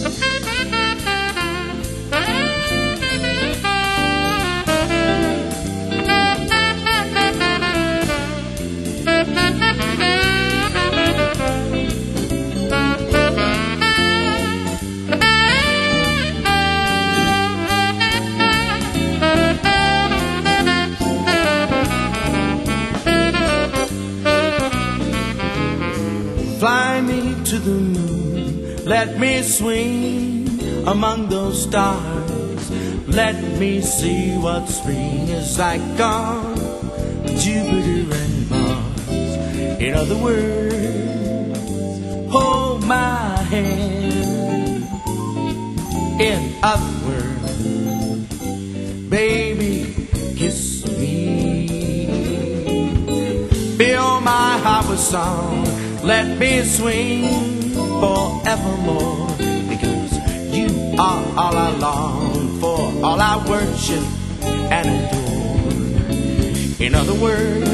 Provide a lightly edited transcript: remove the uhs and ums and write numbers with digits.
Fly me to the moon, let me swing among those stars. Let me see what spring is like on Jupiter and Mars. In other words, hold my hand. In other words, baby, kiss me. Fill my heart with song, let me swing forevermore, because you are all I long for, all I worship and adore. In other words,